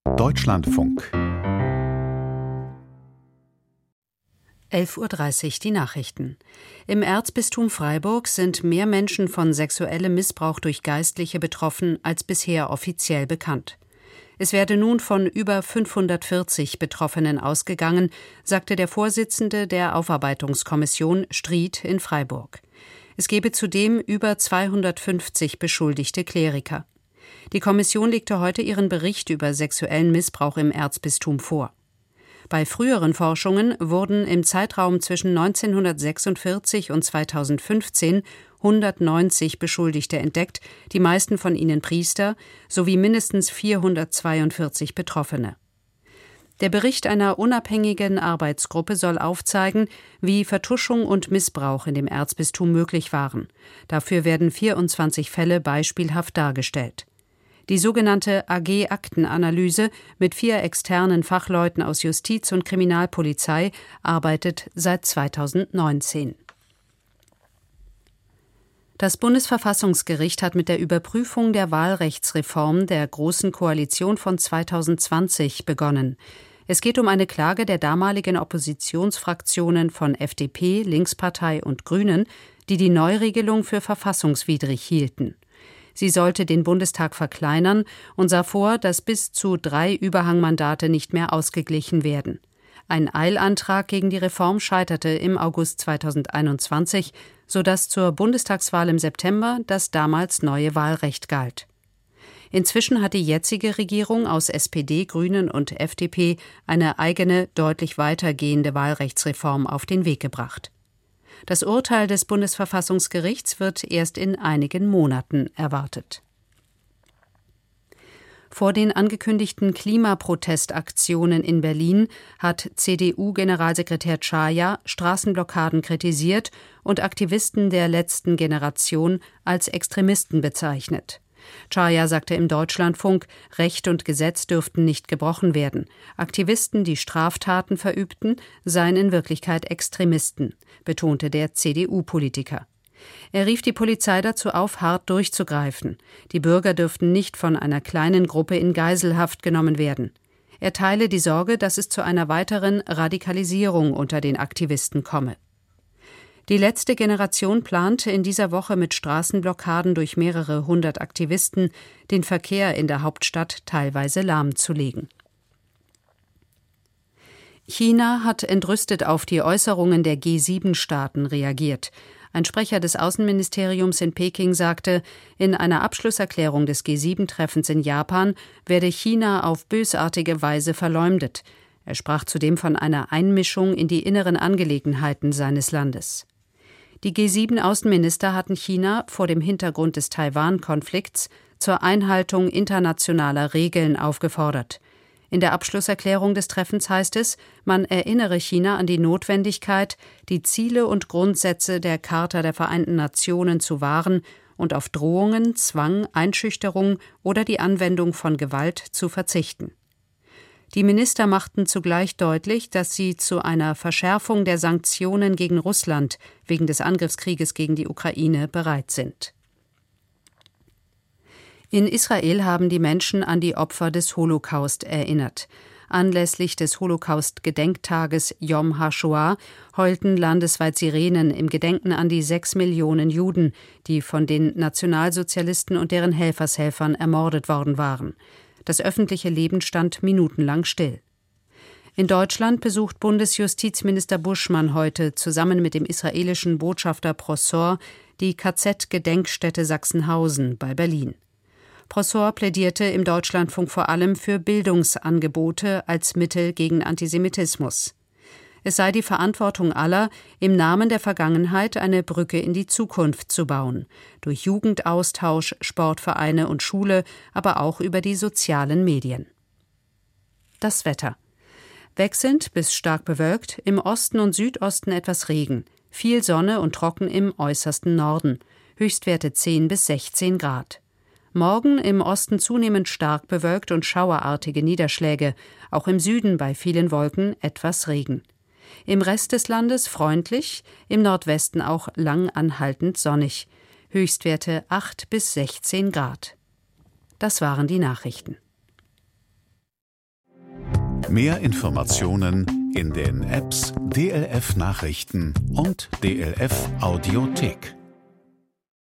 Deutschlandfunk 11:30 Uhr die Nachrichten. Im Erzbistum Freiburg sind mehr Menschen von sexuellem Missbrauch durch Geistliche betroffen als bisher offiziell bekannt. Es werde nun von über 540 Betroffenen ausgegangen, sagte der Vorsitzende der Aufarbeitungskommission Stried in Freiburg. Es gebe zudem über 250 beschuldigte Kleriker. Die Kommission legte heute ihren Bericht über sexuellen Missbrauch im Erzbistum vor. Bei früheren Forschungen wurden im Zeitraum zwischen 1946 und 2015 190 Beschuldigte entdeckt, die meisten von ihnen Priester, sowie mindestens 442 Betroffene. Der Bericht einer unabhängigen Arbeitsgruppe soll aufzeigen, wie Vertuschung und Missbrauch in dem Erzbistum möglich waren. Dafür werden 24 Fälle beispielhaft dargestellt. Die sogenannte AG-Aktenanalyse mit 4 externen Fachleuten aus Justiz und Kriminalpolizei arbeitet seit 2019. Das Bundesverfassungsgericht hat mit der Überprüfung der Wahlrechtsreform der Großen Koalition von 2020 begonnen. Es geht um eine Klage der damaligen Oppositionsfraktionen von FDP, Linkspartei und Grünen, die die Neuregelung für verfassungswidrig hielten. Sie sollte den Bundestag verkleinern und sah vor, dass bis zu 3 Überhangmandate nicht mehr ausgeglichen werden. Ein Eilantrag gegen die Reform scheiterte im August 2021, sodass zur Bundestagswahl im September das damals neue Wahlrecht galt. Inzwischen hat die jetzige Regierung aus SPD, Grünen und FDP eine eigene, deutlich weitergehende Wahlrechtsreform auf den Weg gebracht. Das Urteil des Bundesverfassungsgerichts wird erst in einigen Monaten erwartet. Vor den angekündigten Klimaprotestaktionen in Berlin hat CDU-Generalsekretär Czaja Straßenblockaden kritisiert und Aktivisten der letzten Generation als Extremisten bezeichnet. Czaja sagte im Deutschlandfunk, Recht und Gesetz dürften nicht gebrochen werden. Aktivisten, die Straftaten verübten, seien in Wirklichkeit Extremisten, betonte der CDU-Politiker. Er rief die Polizei dazu auf, hart durchzugreifen. Die Bürger dürften nicht von einer kleinen Gruppe in Geiselhaft genommen werden. Er teile die Sorge, dass es zu einer weiteren Radikalisierung unter den Aktivisten komme. Die letzte Generation plante in dieser Woche mit Straßenblockaden durch mehrere hundert Aktivisten, den Verkehr in der Hauptstadt teilweise lahmzulegen. China hat entrüstet auf die Äußerungen der G7-Staaten reagiert. Ein Sprecher des Außenministeriums in Peking sagte, in einer Abschlusserklärung des G7-Treffens in Japan werde China auf bösartige Weise verleumdet. Er sprach zudem von einer Einmischung in die inneren Angelegenheiten seines Landes. Die G7-Außenminister hatten China vor dem Hintergrund des Taiwan-Konflikts zur Einhaltung internationaler Regeln aufgefordert. In der Abschlusserklärung des Treffens heißt es, man erinnere China an die Notwendigkeit, die Ziele und Grundsätze der Charta der Vereinten Nationen zu wahren und auf Drohungen, Zwang, Einschüchterung oder die Anwendung von Gewalt zu verzichten. Die Minister machten zugleich deutlich, dass sie zu einer Verschärfung der Sanktionen gegen Russland wegen des Angriffskrieges gegen die Ukraine bereit sind. In Israel haben die Menschen an die Opfer des Holocaust erinnert. Anlässlich des Holocaust-Gedenktages Yom HaShoah heulten landesweit Sirenen im Gedenken an die 6 Millionen Juden, die von den Nationalsozialisten und deren Helfershelfern ermordet worden waren. Das öffentliche Leben stand minutenlang still. In Deutschland besucht Bundesjustizminister Buschmann heute zusammen mit dem israelischen Botschafter Prosor die KZ-Gedenkstätte Sachsenhausen bei Berlin. Prosor plädierte im Deutschlandfunk vor allem für Bildungsangebote als Mittel gegen Antisemitismus. Es sei die Verantwortung aller, im Namen der Vergangenheit eine Brücke in die Zukunft zu bauen, durch Jugendaustausch, Sportvereine und Schule, aber auch über die sozialen Medien. Das Wetter. Wechselnd bis stark bewölkt, im Osten und Südosten etwas Regen, viel Sonne und trocken im äußersten Norden, Höchstwerte 10 bis 16 Grad. Morgen im Osten zunehmend stark bewölkt und schauerartige Niederschläge, auch im Süden bei vielen Wolken etwas Regen. Im Rest des Landes freundlich, im Nordwesten auch lang anhaltend sonnig. Höchstwerte 8 bis 16 Grad. Das waren die Nachrichten. Mehr Informationen in den Apps DLF Nachrichten und DLF Audiothek.